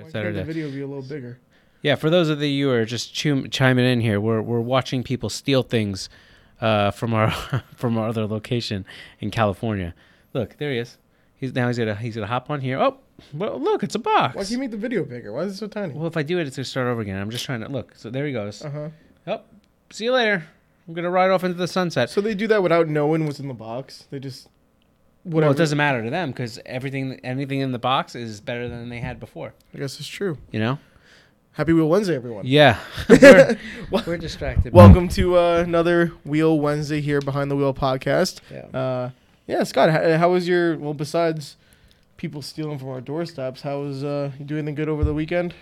Saturday. The video be a little bigger. Yeah, for those of you who are just chiming in here, we're watching people steal things from our from our other location in California. Look, there he is. He's gonna hop on here. Oh, well, look, it's a box. Why can you make the video bigger? Why is it so tiny? Well, if I do it, it's gonna start over again. I'm just trying to look. So there he goes. Uh-huh. Oh, see you later. I'm gonna ride off into the sunset. So they do that without knowing what's in the box? They just... Whatever. Well, it doesn't matter to them because anything in the box is better than they had before. I guess it's true. You know? Happy Wheel Wednesday, everyone. Yeah. we're distracted. Welcome to another Wheel Wednesday here Behind the Wheel podcast. Yeah. Scott, how was your... Well, besides people stealing from our doorsteps, how was you doing anything good over the weekend?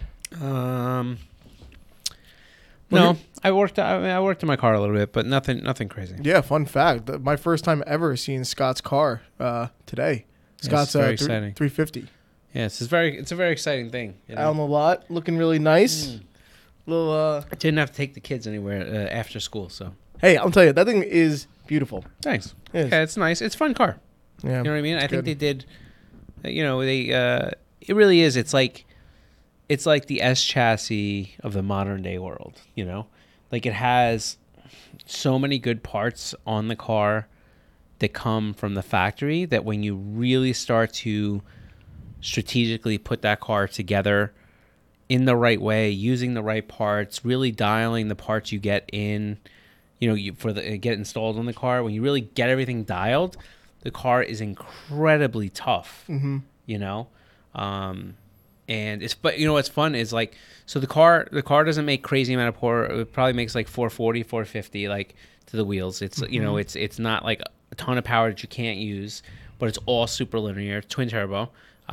No, I worked in my car a little bit, but nothing crazy. Yeah, fun fact. My first time ever seeing Scott's car today. Scott's very exciting. 350. Yes, it's a very exciting thing. You know? Out on the lot, looking really nice. Little. I didn't have to take the kids anywhere after school, so. Hey, I'll tell you, that thing is beautiful. Thanks. It is. Yeah, it's nice. It's a fun car. Yeah, you know what I mean? I think good. they did. It really is. It's like the S chassis of the modern day world. You know, like it has so many good parts on the car that come from the factory that when you really start to strategically put that car together in the right way, using the right parts, really dialing the parts you get in, get installed on the car. When you really get everything dialed, the car is incredibly tough. Mm-hmm. You know, but what's fun is like, so the car doesn't make crazy amount of power. It probably makes like 440, 450, like to the wheels. It's it's not like a ton of power that you can't use, but it's all super linear, twin turbo.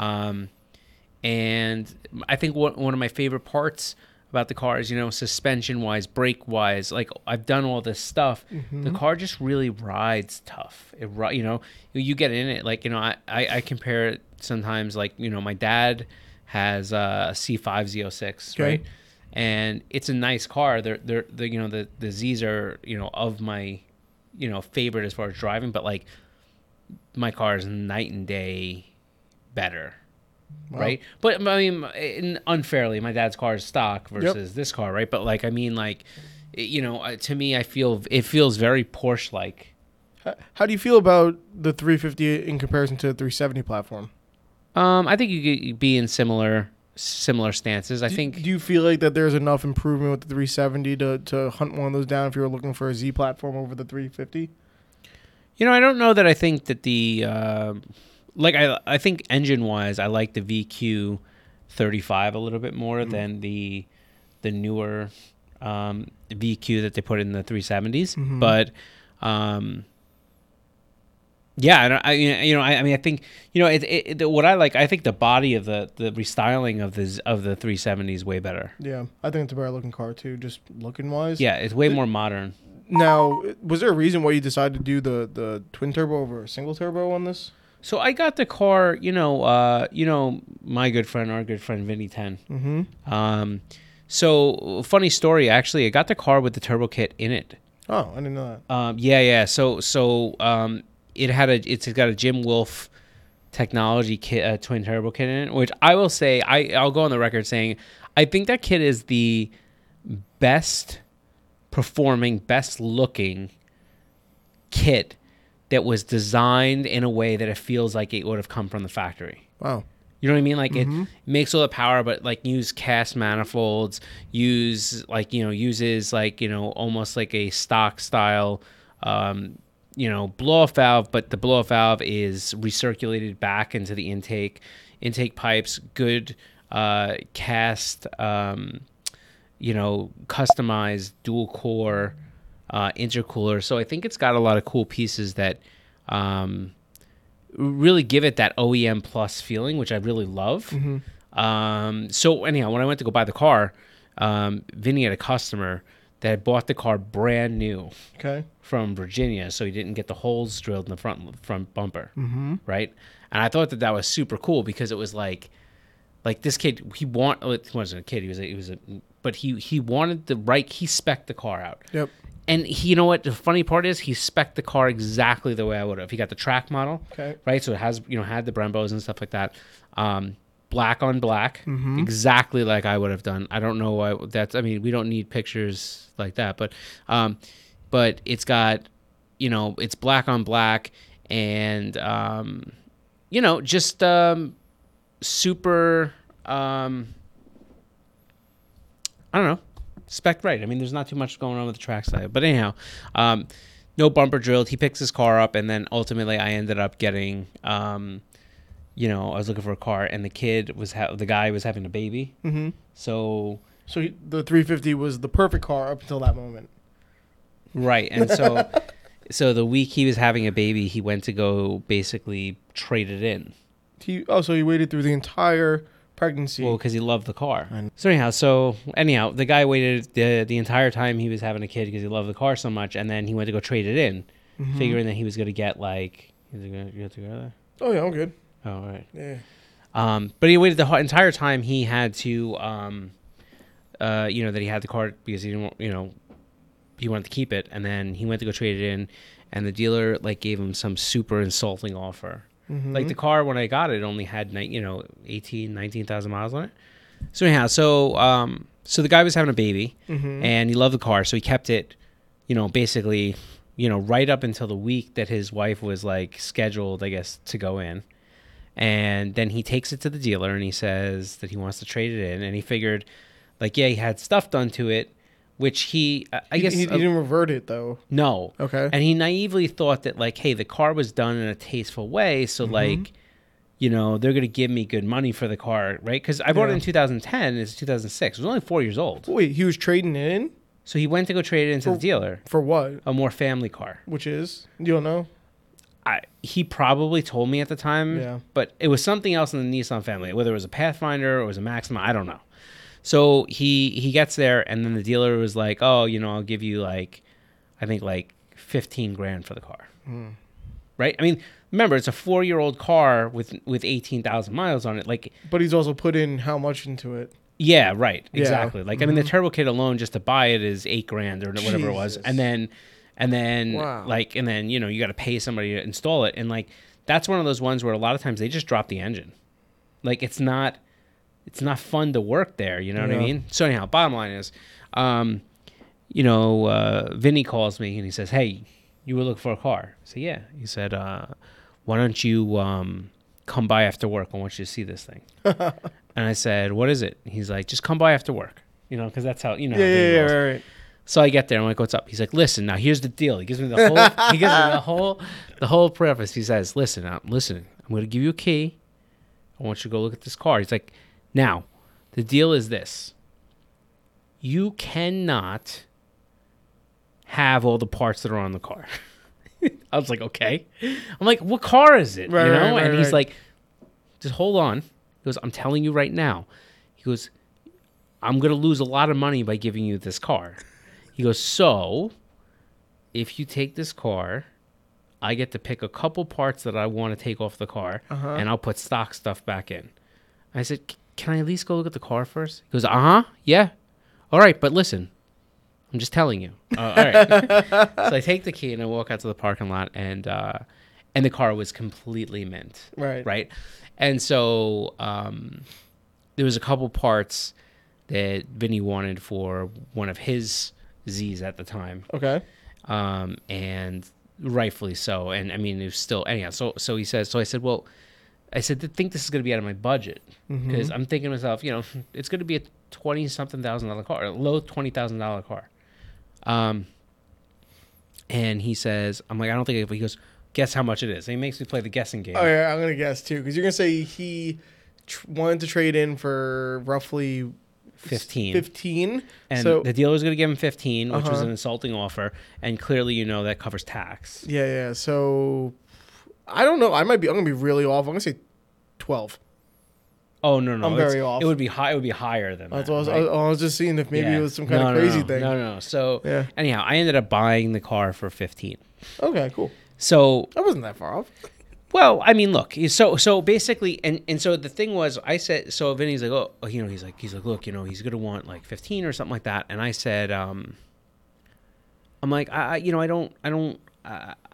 And I think one of my favorite parts about the car is, suspension wise, brake wise, like I've done all this stuff. Mm-hmm. The car just really rides tough. You get in it, like, I compare it sometimes, like, my dad has a C5 Z06, okay. Right? And it's a nice car. The Z's are, of my, favorite as far as driving, but like my car is night and day better. Wow. Right. But I mean, unfairly, my dad's car is stock versus this car. Right. But like, I mean, like, to me, I feel it feels very Porsche like. How do you feel about the 350 in comparison to the 370 platform? I think you could be in similar stances. I think. Do you feel like that there's enough improvement with the 370 to hunt one of those down if you were looking for a Z platform over the 350? I don't know that I think that the. I think engine-wise, I like the VQ35 a little bit more than the newer VQ that they put in the 370s. Mm-hmm. But I think what I like. I think the body of the restyling of the 370 is way better. Yeah, I think it's a better looking car too, just looking wise. Yeah, it's way more modern. Now, was there a reason why you decided to do the twin turbo over a single turbo on this? So I got the car, our good friend Vinny 10. Mm-hmm. So funny story, actually, I got the car with the turbo kit in it. Oh, I didn't know that. Yeah. So it's got a Jim Wolf technology kit, twin turbo kit in it, which I will say, I'll go on the record saying, I think that kit is the best performing, best looking kit that was designed in a way that it feels like it would have come from the factory. Wow. You know what I mean? Like it makes all the power, but like use cast manifolds, uses like, almost like a stock style, blow off valve, but the blow off valve is recirculated back into the intake pipes, good, cast, customized dual core, intercooler. So I think it's got a lot of cool pieces that really give it that OEM plus feeling, which I really love. Mm-hmm. So anyhow, when I went to go buy the car, Vinny had a customer that had bought the car brand new from Virginia, so he didn't get the holes drilled in the front bumper, right? And I thought that was super cool because it was like this kid, he wasn't a kid, but he wanted he spec'd the car out. Yep. And you know what? The funny part is he spec'd the car exactly the way I would have. He got the track model, right? So it has, had the Brembos and stuff like that. black on black, exactly like I would have done. I don't know why that's. I mean, we don't need pictures like that, but it's got, you know, it's black on black, and you know, just super. I don't know, spec right. I mean, there's not too much going on with the trackside, but anyhow, no bumper drilled. He picks his car up, and then ultimately I ended up getting. You know, I was looking for a car, and the kid was the guy was having a baby. Mm-hmm. So the 350 was the perfect car up until that moment. Right, and so the week he was having a baby, he went to go basically trade it in. So he waited through the entire pregnancy. Well, because he loved the car. So anyhow, the guy waited the entire time he was having a kid because he loved the car so much, and then he went to go trade it in, figuring that he was going to get like. You have to go there? Oh yeah, I'm good. Oh, all right. Yeah. But he waited the entire time. He had to, you know, that he had the car because he didn't, you know, he wanted to keep it, and then he went to go trade it in, and the dealer like gave him some super insulting offer. Like the car when I got it only had 19,000 miles on it. So anyhow, so the guy was having a baby, and he loved the car, so he kept it, you know, basically, you know, right up until the week that his wife was like scheduled, I guess, to go in. And then he takes it to the dealer and he says that he wants to trade it in. And he figured, like, yeah, he had stuff done to it, which he guess... He didn't revert it, though. No. Okay. And he naively thought that, like, hey, the car was done in a tasteful way. So, like, you know, they're going to give me good money for the car, right? Because I bought it in 2010. It's 2006. It was only 4 years old. Wait, he was trading it in? So he went to go trade it into the dealer. For what? A more family car. Which is? You don't know? He probably told me at the time, but it was something else in the Nissan family, whether it was a Pathfinder or it was a Maxima, I don't know. So he gets there, and then the dealer was like, oh, you know, I'll give you like, I think like $15,000 for the car. Right? I mean, remember, it's a 4-year-old car with 18,000 miles on it. Like, but he's also put in how much into it? Yeah, right. Exactly. Like, I mean, the turbo kit alone just to buy it is $8,000 or whatever it was. And then wow. like, and then, you know, you got to pay somebody to install it. And like, that's one of those ones where a lot of times they just drop the engine. Like, it's not fun to work there. You know what I mean? So anyhow, bottom line is, you know, Vinny calls me and he says, hey, you were looking for a car. I said, yeah. He said, why don't you come by after work? I want you to see this thing. And I said, what is it? He's like, just come by after work. You know, because that's how, you know. Yeah, right. So I get there. I'm like, what's up? He's like, listen, now here's the deal. He gives me the whole, the whole preface. He says, listen, I'm going to give you a key. I want you to go look at this car. He's like, now, the deal is this. You cannot have all the parts that are on the car. I was like, okay. I'm like, what car is it? Right, you know? right, and he's right. like, just hold on. He goes, I'm telling you right now. He goes, I'm going to lose a lot of money by giving you this car. He goes, so if you take this car, I get to pick a couple parts that I want to take off the car, and I'll put stock stuff back in. I said, can I at least go look at the car first? He goes, yeah. All right, but listen, I'm just telling you. All right. So I take the key and I walk out to the parking lot, and the car was completely mint. Right. And so there was a couple parts that Vinny wanted for one of his Z's at the time. Okay. And rightfully so. And I mean, it was still, anyhow. So he says, so I said, well, I think this is going to be out of my budget because I'm thinking to myself, you know, it's going to be a $20-something thousand car, a low $20,000 car. And he says, I'm like, I don't think he goes, guess how much it is. And he makes me play the guessing game. Oh yeah, I'm going to guess too. Cause you're going to say he wanted to trade in for roughly 15. And so, the dealer was going to give him 15, which was an insulting offer. And clearly, you know, that covers tax. Yeah. So I don't know. I'm going to be really off. I'm going to say 12. Oh, no. I'm very off. It would be high. It would be higher than that. I was just seeing if maybe it was some kind of crazy thing. No. So anyhow, I ended up buying the car for 15. Okay, cool. So I wasn't that far off. Well, I mean, look. So basically, and so the thing was, I said, so Vinny's like, oh, you know, he's like, look, you know, he's gonna want like 15 or something like that. And I said, I'm like, I don't,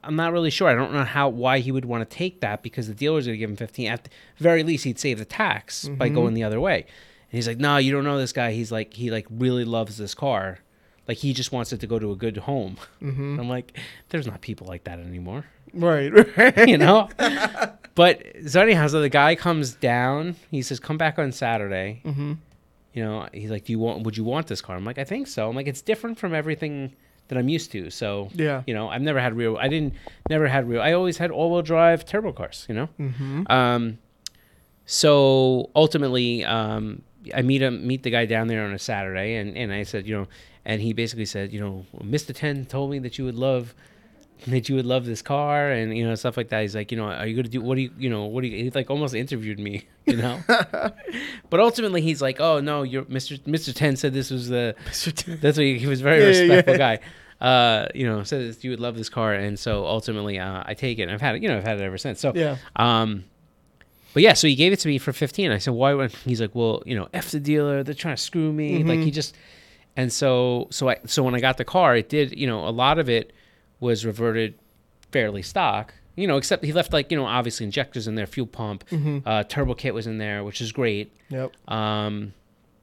I'm not really sure. I don't know why he would want to take that, because the dealer's going to give him 15. At the very least, he'd save the tax by going the other way. And he's like, no, you don't know this guy. He's like, he like really loves this car. Like, he just wants it to go to a good home. I'm like, there's not people like that anymore. Right. You know? But so anyhow, so the guy comes down. He says, come back on Saturday. You know, he's like, would you want this car? I'm like, I think so. I'm like, it's different from everything that I'm used to. So, Yeah. you know, I've never had I always had all-wheel drive turbo cars, you know? So ultimately, I meet the guy down there on a Saturday, and I said, you know, and he basically said, you know, Mr. 10 told me that you would love this car, and, you know, stuff like that. He's like, you know, are you going to do, he like almost interviewed me, you know? But ultimately he's like, oh no, Mr. 10 said this was Mr. 10. that's what he was a very respectful guy. You know, said you would love this car. And so ultimately, I take it, and I've had it ever since. So, Yeah. But yeah, so he gave it to me for 15. I said, why? He's like, well, you know, F the dealer. They're trying to screw me. Like, he just, and so when I got the car, it did, you know, a lot of it was reverted fairly stock, you know, except he left, like, you know, obviously injectors in there, fuel pump, turbo kit was in there, which is great. Yep. And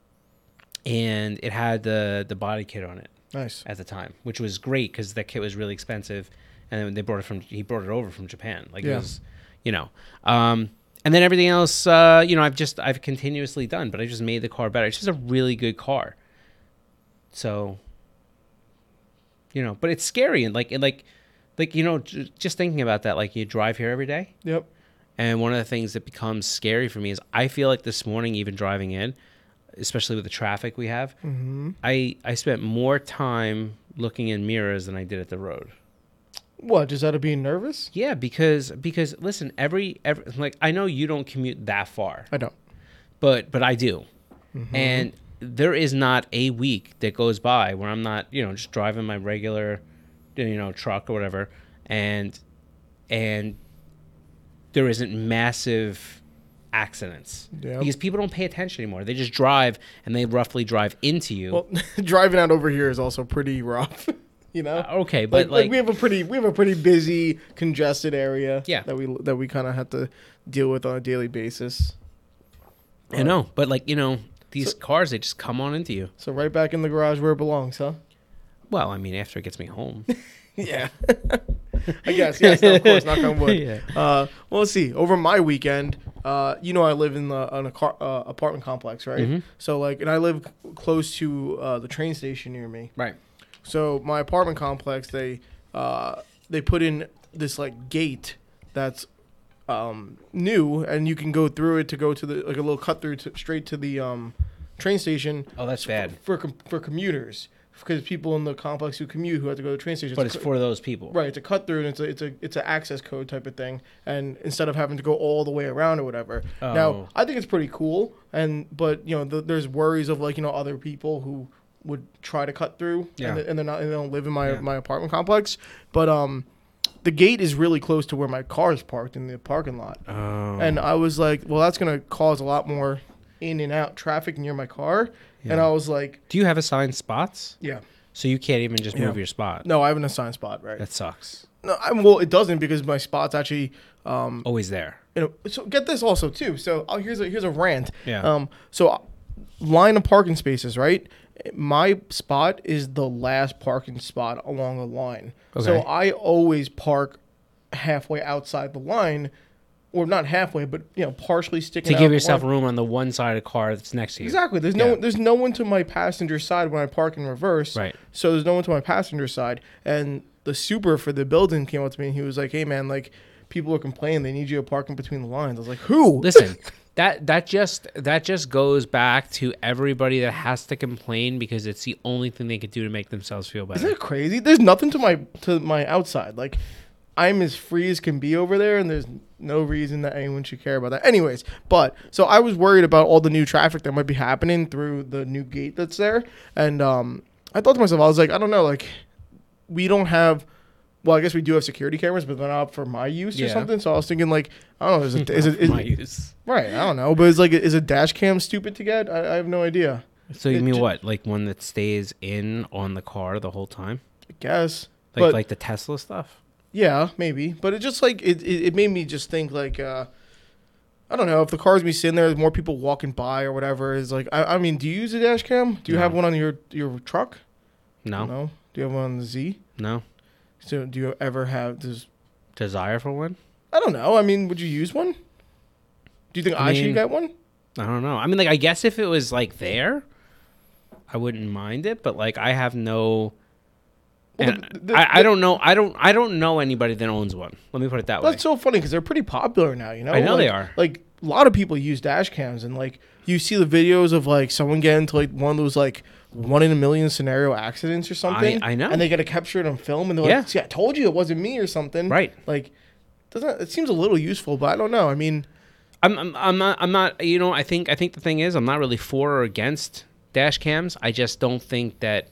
it had the body kit on it. Nice. At the time, which was great because that kit was really expensive, and then he brought it over from Japan. Like, it was, you know, and then everything else, you know, I've continuously done, but I just made the car better. It's just a really good car. So, you know, but it's scary, and like you know, just thinking about that, like, you drive here every day. Yep. And one of the things that becomes scary for me is I feel like this morning, even driving in, especially with the traffic we have, I spent more time looking in mirrors than I did at the road. What, just out of being nervous? Yeah, because listen, every like, I know you don't commute that far. I don't. But I do. And there is not a week that goes by where I'm not, you know, just driving my regular, you know, truck or whatever, and there isn't massive accidents. Yep. Because people don't pay attention anymore. They just drive, and they roughly drive into you. Well, driving out over here is also pretty rough. You know. Okay, but like we have a pretty busy, congested area. Yeah. That we kind of have to deal with on a daily basis. I know, but like, you know, these cars, they just come on into you. So right back in the garage where it belongs, huh? Well, I mean, after it gets me home. Yeah. I guess. Yes. No, of course. Knock on wood. Yeah. Well, let's see. Over my weekend, you know, I live in an apartment complex, right? So like, and I live close to the train station near me. Right. So my apartment complex, they put in this like gate that's new, and you can go through it to go to the, like, a little cut through straight to the train station. Oh, that's bad. For commuters, because people in the complex who commute, who have to go to the train station. But it's for those people. Right, it's a cut through, and it's an access code type of thing. And instead of having to go all the way around or whatever. Oh. Now, I think it's pretty cool, but you know, there's worries of, like, you know, other people who would try to cut through, and they don't live in my apartment complex. But the gate is really close to where my car is parked in the parking lot. Oh. And I was like, well, that's gonna cause a lot more in and out traffic near my car. Yeah. And I was like, do you have assigned spots? yeah. So you can't even just move your spot. No, I have an assigned spot, right? That sucks. No, well, it doesn't, because my spot's actually Always there. you know. So get this also too. So here's a rant. Yeah. So line of parking spaces, right? My spot is the last parking spot along the line. Okay. So I always park halfway outside the line, or not halfway, but, you know, partially sticking To out give the yourself line. room on the one side of the car that's next to you. Exactly. There's no one to my passenger side when I park in reverse. Right. So there's no one to my passenger side. And the super for the building came up to me, and he was like, "Hey man, like, people are complaining they need you to park in between the lines." I was like, "Who?" Listen, that just goes back to everybody that has to complain because it's the only thing they could do to make themselves feel better. Isn't it crazy? There's nothing to my outside. Like, I'm as free as can be over there, and there's no reason that anyone should care about that. Anyways, but so I was worried about all the new traffic that might be happening through the new gate that's there, and I thought to myself, I was like, I don't know, like, we don't have. Well, I guess we do have security cameras, but they're not for my use or something. So I was thinking, like, I don't know, is my use? Right? I don't know, but it's like, is a dash cam stupid to get? I have no idea. So you mean what? Like one that stays in on the car the whole time? I guess. Like the Tesla stuff? Yeah, maybe. But it just like it made me just think like I don't know if the car's be sitting there, there's more people walking by or whatever. Is like I mean, do you use a dash cam? Do you No. have one on your truck? No, No. Do you have one on the Z? no So do you ever have this? desire for one. I don't know. I mean, would you use one? Do you think I should mean, get one? I don't know. I mean, like, I guess if it was like there, I wouldn't mind it. But like, I have no. Well, And I don't know. I don't know anybody that owns one. Let me put it that way. That's so funny because they're pretty popular now. You know, I know Like- they are. Like a lot of people use dash cams, and like you see the videos of like someone getting into like one of those like 1 in a million scenario accidents or something. I know. And they get to capture it on film, and they're Yeah. like, "See, I told you it wasn't me" or something. Right. Like, doesn't it seems a little useful, but I don't know. I mean, I'm not. You know, I think the thing is, I'm not really for or against dash cams. I just don't think that.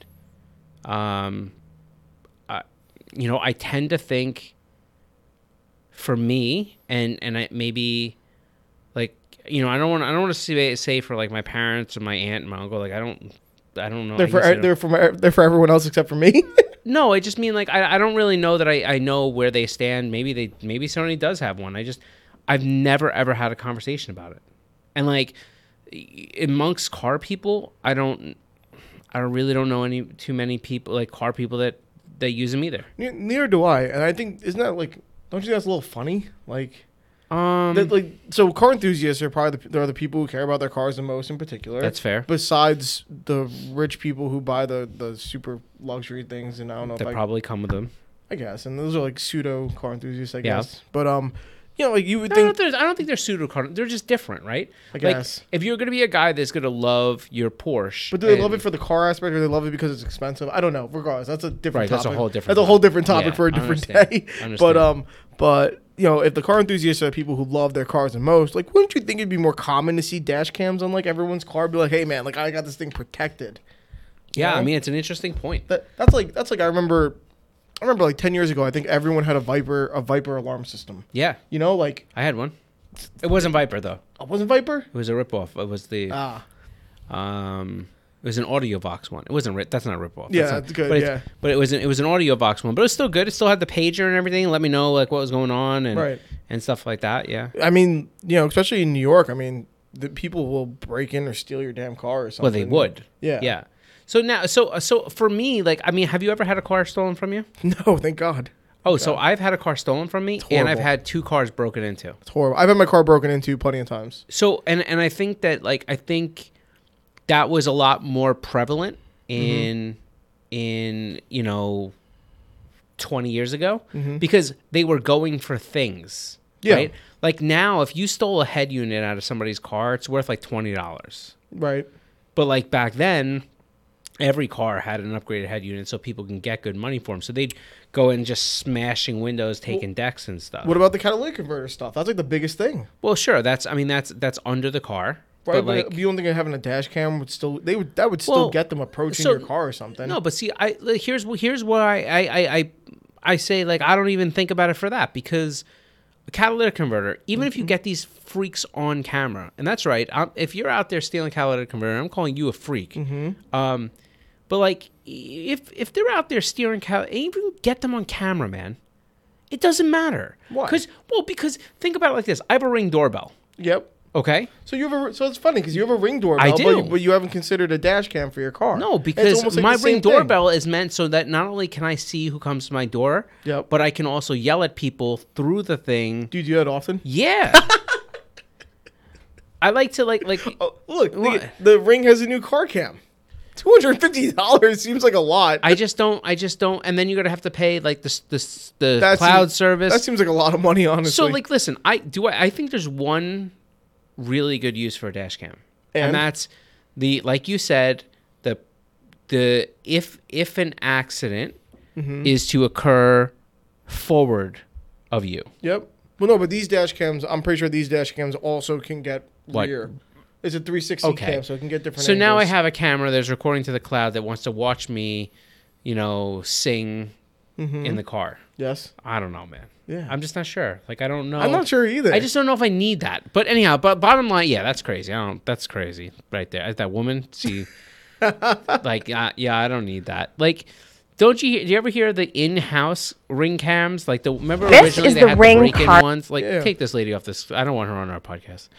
You know, I tend to think. For me, and I maybe, like, you know, I don't want to say for like my parents or my aunt and my uncle. Like, I don't know. they're for everyone else except for me. No, I just mean like I don't really know that I know where they stand. Maybe Sony does have one. I've never ever had a conversation about it. And like amongst car people, I really don't know too many people like car people that use them either. Neither do I, and I think isn't that like don't you think that's a little funny? Like so car enthusiasts are probably they're the people who care about their cars the most in particular. That's fair. Besides the rich people who buy the super luxury things, and I don't know That if probably come with them. I guess, and those are like pseudo car enthusiasts, I Yeah. guess. But you know, like you would I think, don't think they're pseudo car. They're just different, right? I guess. Like, if you're gonna be a guy that's gonna love your Porsche, But do they love it for the car aspect, or they love it because it's expensive? I don't know. Regardless, that's a different Right, topic. that's a whole different That's a whole topic. different topic Yeah, for a I different understand. day. I understand. But you know, if the car enthusiasts are the people who love their cars the most, like, wouldn't you think it'd be more common to see dash cams on like everyone's car? Be like, hey man, like I got this thing protected. Yeah, know? I mean, it's an interesting point. That's like I remember like 10 years ago, I think everyone had a Viper alarm system. Yeah, You know, like I had one. It wasn't Viper though. it wasn't Viper. It was a ripoff. It was the it was an AudioVox one. It wasn't. That's not a ripoff. Yeah, That's not, that's good, But yeah. but it was an AudioVox one. But it was still good. It still had the pager and everything. Let me know like what was going on and Right. and stuff like that. Yeah. I mean, you know, especially in New York, I mean, the people will break in or steal your damn car or something. Well, they would. Yeah. Yeah. So now, so for me, like, I mean, have you ever had a car stolen from you? No, thank God. Oh, so I've had a car stolen from me, and I've horrible. had 2 cars broken into. It's horrible. I've had my car broken into plenty of times. So, and I think that, like, I think that was a lot more prevalent in you know, 20 years ago because they were going for things. Yeah. Right? Like now, if you stole a head unit out of somebody's car, it's worth like $20. Right. But like back then, every car had an upgraded head unit so people can get good money for them. So they'd go in just smashing windows, taking decks and stuff. What about the catalytic converter stuff? That's like the biggest thing. Well, sure. That's under the car. Right, But like, you don't think having a dash cam would still that would still Well, get them approaching so- your car or something? no, but see, here's why I say like I don't even think about it for that because a catalytic converter, even if you get these freaks on camera, and that's right, if you're out there stealing catalytic converter, I'm calling you a freak. But like if they're out there stealing even get them on camera, man, it doesn't matter. Why? Because think about it like this: I have a Ring doorbell. Yep. Okay. So it's funny because you have a Ring doorbell, I do. but you haven't considered a dash cam for your car. No, It's because almost like my the same Ring thing. doorbell is meant so that not only can I see who comes to my door, Yep. but I can also yell at people through the thing. Do you do that often? Yeah. I like to like Oh, look, What? the Ring has a new car cam. $250 seems like a lot. I just don't and then you're gonna have to pay like the That cloud seems- service. That seems like a lot of money, honestly. So like listen, I think there's one really good use for a dash cam. And And? that's like you said, the if an accident is to occur forward of you. Yep. Well, no, but these dash cams, I'm pretty sure these dash cams also can get What? rear. It's a 360 Okay. cam, so it can get different So now I angles. have a camera that's recording to the cloud that wants to watch me, you know, sing in the car. Yes. I don't know, man. Yeah. I'm just not sure. Like I don't know. I'm not sure either. I just don't know if I need that. But anyhow, but bottom line, yeah, that's crazy. That's crazy right there. That woman, she, like, yeah, I don't need that. Like, Don't you? Do you ever hear the in-house ring cams? Like remember This originally is they the had ring the break-in car- ones. Like Yeah. take this lady off this. I don't want her on our podcast.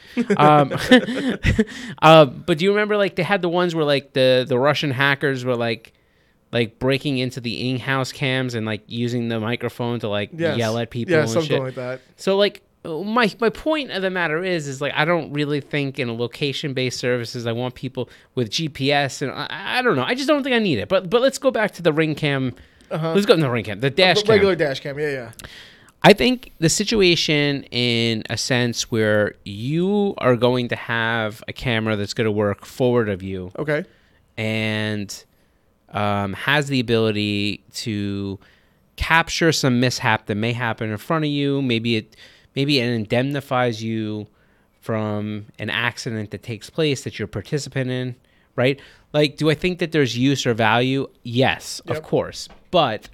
But do you remember like they had the ones where like the Russian hackers were like breaking into the in-house cams and like using the microphone to like Yes. yell at people Yeah, and something shit. like that. So like my point of the matter is like I don't really think in location-based services I want people with GPS and I don't know. I just don't think I need it. But let's go back to the ring cam. Let's go to the ring cam, the dash cam. Regular dash cam. Yeah. I think the situation in a sense where you are going to have a camera that's going to work forward of you Okay. and has the ability to capture some mishap that may happen in front of you. Maybe it indemnifies you from an accident that takes place that you're a participant in, right? Like, do I think that there's use or value? Yes, Yep. of course. But,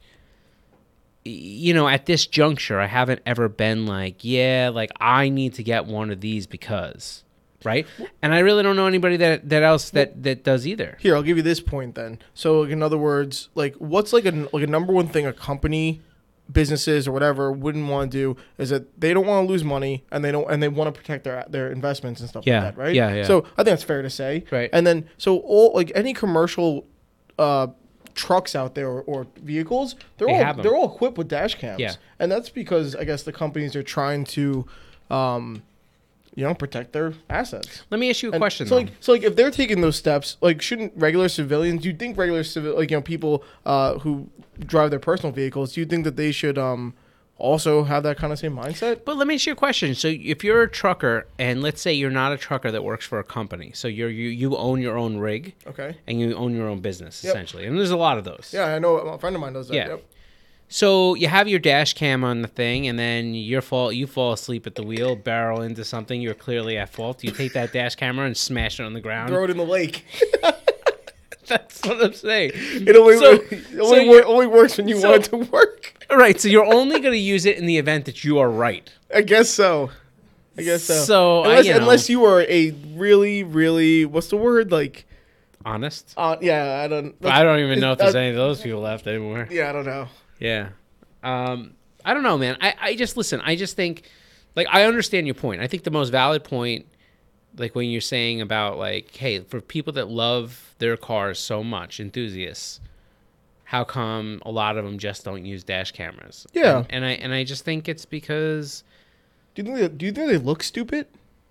at this juncture, I haven't ever been like, yeah, like I need to get one of these because, right? And I really don't know anybody that else that does either. Here, I'll give you this point then. So, like, in other words, like, what's like a number one thing a company, businesses or whatever wouldn't want to do is that they don't want to lose money and they want to protect their investments and stuff Yeah, like that, right? yeah, yeah. So I think that's fair to say. Right. And then so all like any commercial trucks out there or vehicles, They have 'em. they're all equipped with dash cams. Yeah. And that's because I guess the companies are trying to protect their assets. Let me ask you a And question. So though. like if they're taking those steps, like shouldn't regular civilians? Do you think regular people who drive their personal vehicles? Do you think that they should also have that kind of same mindset? But let me ask you a question. So if you're a trucker, and let's say you're not a trucker that works for a company, so you own your own rig Okay. and you own your own business Yep. essentially, and there's a lot of those. Yeah, I know a friend of mine does that. Yeah. Yep. So you have your dash cam on the thing, and then you fall asleep at the wheel, barrel into something. You're clearly at fault. You take that dash camera and smash it on the ground. Throw it in the lake. That's what I'm saying. It only, only works when you so- want it to work. All right. So you're only going to use it in the event that you are right. I guess so. So, unless you are a really, really, what's the word? Like, Honest. yeah, I don't. I don't even know if there's that's- any of those people left anymore. Yeah, I don't know. Yeah. I don't know, man. I just listen. I just think, like, I understand your point. I think the most valid point, like when you're saying about like, hey, for people that love their cars so much, enthusiasts, how come a lot of them just don't use dash cameras? Yeah. And I just think it's because, Do you think they look stupid?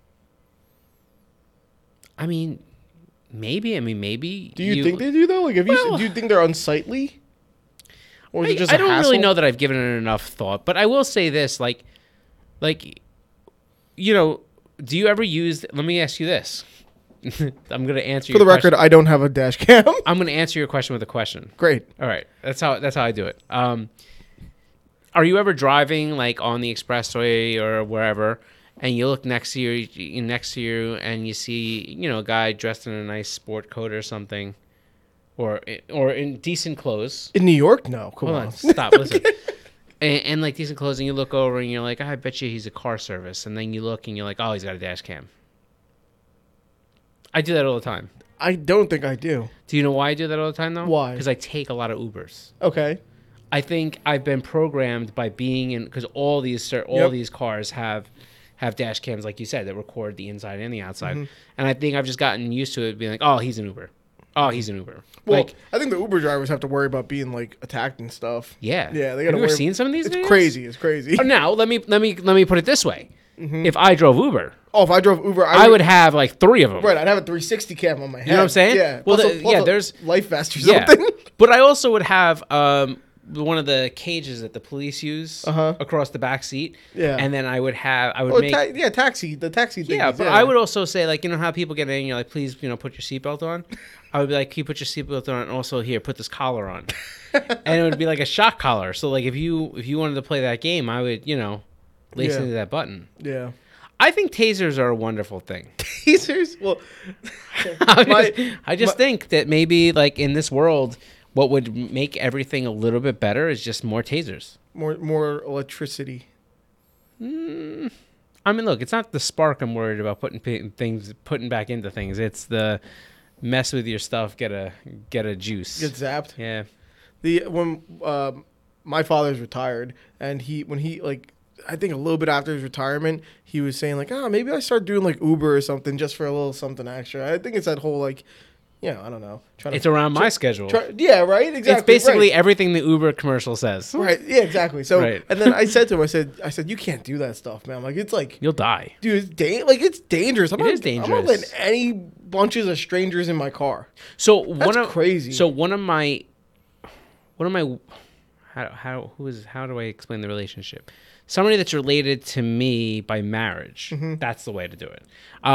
I mean, maybe. Maybe. Do you think they do though? Like, do you think they're unsightly? Or is it just I a don't really hassle? know that I've given it enough thought, but I will say this, like, do you ever use? Let me ask you this. I'm going to answer For your the record, question. I don't have a dash cam. I'm going to answer your question with a question. Great. All right, that's how I do it. Are you ever driving like on the expressway or wherever, and you look next to you, and you see a guy dressed in a nice sport coat or something, or in decent clothes? In New York? No. Come Hold on. on, stop, listen. And like decent clothes, and you look over and you're like, I bet you he's a car service. And then you look and you're like, oh, he's got a dash cam. I do that all the time. I don't think I do. Do you know why I do that all the time, though? Why? Because I take a lot of Ubers. Okay. I think I've been programmed by being in, because all these cars have dash cams, like you said, that record the inside and the outside. Mm-hmm. And I think I've just gotten used to it being like, oh, he's an Uber. Oh, he's an Uber. Well, Like, I think the Uber drivers have to worry about being like attacked and stuff. yeah. Yeah, they Have gotta you ever worry- seen some of these videos? It's crazy. It's crazy. Now, let me put it this way. If I drove Uber, Oh, if I drove Uber, I would have like 3 of them. Right, I'd have a 360 cam on my head. know what I'm saying? Yeah. Well, Plus yeah, a there's- life vest or Yeah. something. But I also would have one of the cages that the police use across the back seat. Yeah. And then I would Oh, make taxi. The taxi thing. yeah, but I would also say, like, how people get in and you're like, please, put your seatbelt on. I would be like, can you put your seatbelt on, and also here, put this collar on. And it would be like a shock collar. So like if you wanted to play that game, I would, lace Yeah. into that button. Yeah. I think tasers are a wonderful thing. Tasers? Well, I just think that maybe like in this world, what would make everything a little bit better is just more tasers. more electricity. I mean, look, it's not the spark I'm worried about putting back into things. It's the mess with your stuff, get a juice. Get zapped. Yeah. When my father's retired, and when he like, I think a little bit after his retirement, he was saying like, maybe I start doing like Uber or something just for a little something extra. I think it's that whole like, I don't know. It's around my schedule. Yeah, right. Exactly. It's basically right. everything the Uber commercial says. Right. Yeah. Exactly. So, Right. and then I said to him, I said, you can't do that stuff, man. Like, it's like, You'll die. dude, it's dangerous. It is dangerous. I'm not letting any bunches of strangers in my car. So That's crazy. So one of my how do I explain the relationship? Somebody that's related to me by marriage. Mm-hmm. That's the way to do it.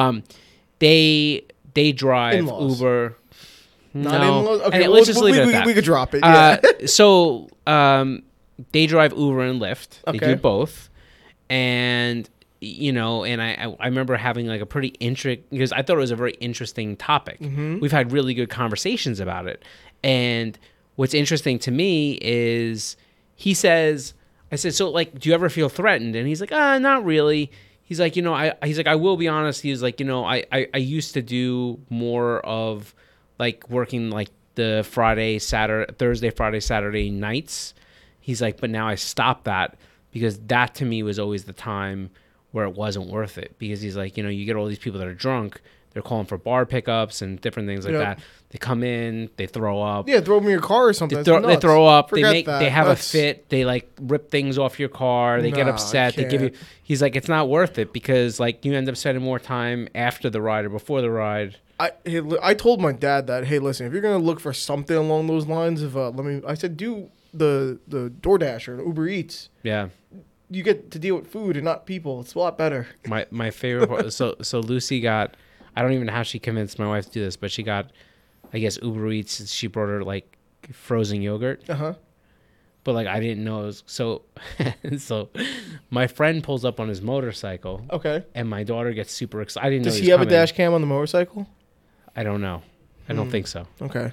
They drive In-laws. Uber. Not No. in-laws? Okay, Let's just leave it at we, that. we could drop it. Yeah. So they drive Uber and Lyft. They Okay. do both. And and I remember having like a pretty because I thought it was a very interesting topic. Mm-hmm. We've had really good conversations about it. And what's interesting to me is I said, so like, do you ever feel threatened? And he's like, not really. He's like, I will be honest. He was like, I used to do more of like working like the Thursday, Friday, Saturday nights. He's like, but now I stopped that because that to me was always the time where it wasn't worth it. Because he's like, you get all these people that are drunk. They're calling for bar pickups and different things like that. They come in, they throw up. Yeah, throw them in your car or something. They throw up. Forget They have a fit. They like rip things off your car. They get Nah, upset. They give you. He's like, it's not worth it because like you end up spending more time after the ride or before the ride. I told my dad that, hey, listen, if you're gonna look for something along those lines of I said do the DoorDash or the Uber Eats. Yeah. You get to deal with food and not people. It's a lot better. My favorite part. So Lucy got. I don't even know how she convinced my wife to do this, but she got, I guess, Uber Eats. She brought her like frozen yogurt. But like I didn't know it was so. So my friend pulls up on his motorcycle. Okay. And my daughter gets super excited. I didn't know Does he he have coming. a dash cam on the motorcycle? I don't know. I don't think so. Okay.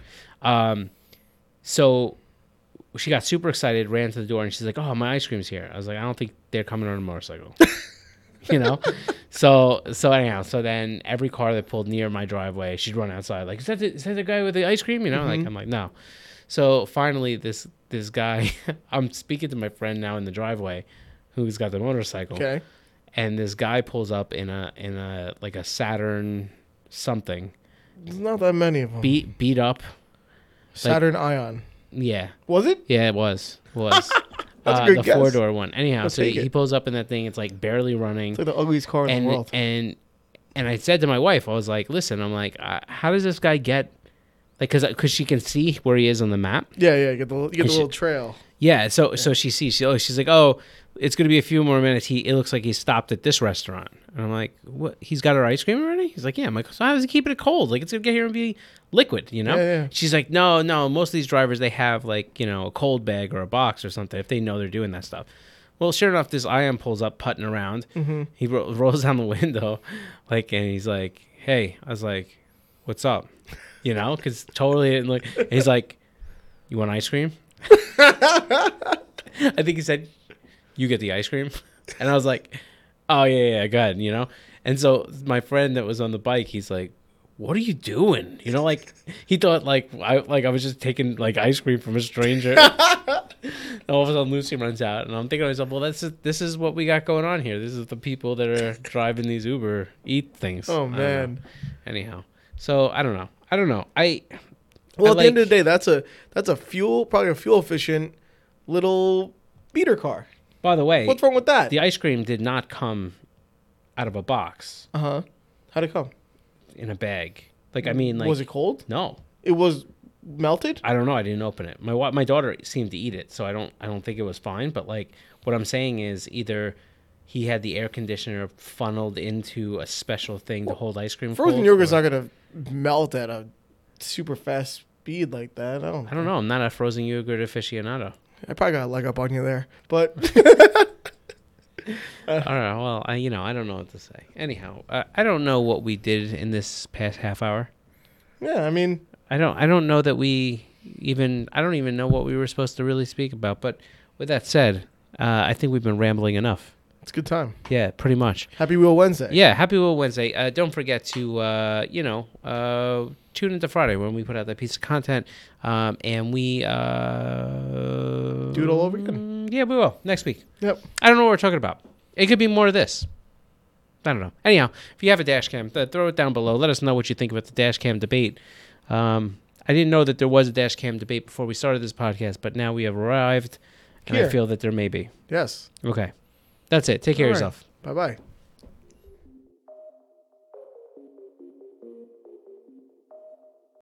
So she got super excited, ran to the door, and she's like, "Oh, my ice cream's here." I was like, "I don't think they're coming on a motorcycle." So anyhow, so then every car that pulled near my driveway, she'd run outside like, is that the guy with the ice cream? Like I'm like, no. So finally, this guy, I'm speaking to my friend now in the driveway, who's got the motorcycle. Okay. And this guy pulls up in a like a Saturn something. There's not that many of them. Beat up. Saturn Ion. Yeah. Was it? Yeah, it was. That's a good the guess. 4-door one. Anyhow, I'll so take he it. pulls up in that thing. It's like barely running. It's like the ugliest car in the world. And I said to my wife, I was like, listen, I'm like, how does this guy get, like, because she can see where he is on the map. Yeah, get the little trail. Yeah, so she sees, she's like, oh, it's going to be a few more minutes. It looks like he stopped at this restaurant. And I'm like, what? He's got our ice cream already? He's like, yeah. I'm like, so how does he keep it cold? Like, it's going to get here and be liquid, Yeah. She's like, no. Most of these drivers, they have like, a cold bag or a box or something if they know they're doing that stuff. Well, sure enough, this Ion pulls up, putting around. Mm-hmm. He rolls down the window, like, and he's like, hey. I was like, what's up? Because totally, like, he's like, you want ice cream? I think he said, you get the ice cream. And I was like, oh, yeah, go ahead, And so my friend that was on the bike, he's like, what are you doing? Like, he thought, I was just taking, like, ice cream from a stranger. All of a sudden, Lucy runs out. And I'm thinking to myself, well, this is what we got going on here. This is the people that are driving these Uber Eat things. Oh, man. Anyhow. So, I don't know. Well, at the end of the day, that's a probably a fuel efficient little beater car. By the way, What's wrong with that? the ice cream did not come out of a box How'd it come? in a bag. Like, I mean, like, Was it cold? no, It was melted? I don't know. I didn't open it. My daughter seemed to eat it, so I don't think it was fine. But like, what I'm saying is either he had the air conditioner funneled into a special thing to hold ice cream. Frozen cold, yogurt's or- not gonna melt at a super fast speed like that. I don't know. I'm not a frozen yogurt aficionado. I probably got a leg up on you there, but All right. Well, I don't know what to say. Anyhow, I don't know what we did in this past half hour. yeah, I mean, I don't know that I don't even know what we were supposed to really speak about. But with that said, I think we've been rambling enough. it's a good time. Yeah, pretty much. Happy Wheel Wednesday. Yeah, Happy Wheel Wednesday. Don't forget to tune into Friday when we put out that piece of content, and we Do it all over again. Yeah, we will next week. Yep. I don't know what we're talking about. It could be more of this. I don't know. Anyhow, if you have a dash cam, throw it down below. Let us know what you think about the dash cam debate. I didn't know that there was a dash cam debate before we started this podcast, but now we have arrived, and I Here. feel that there may be. Yes. Okay. That's it. Take care of All right. yourself. Bye-bye.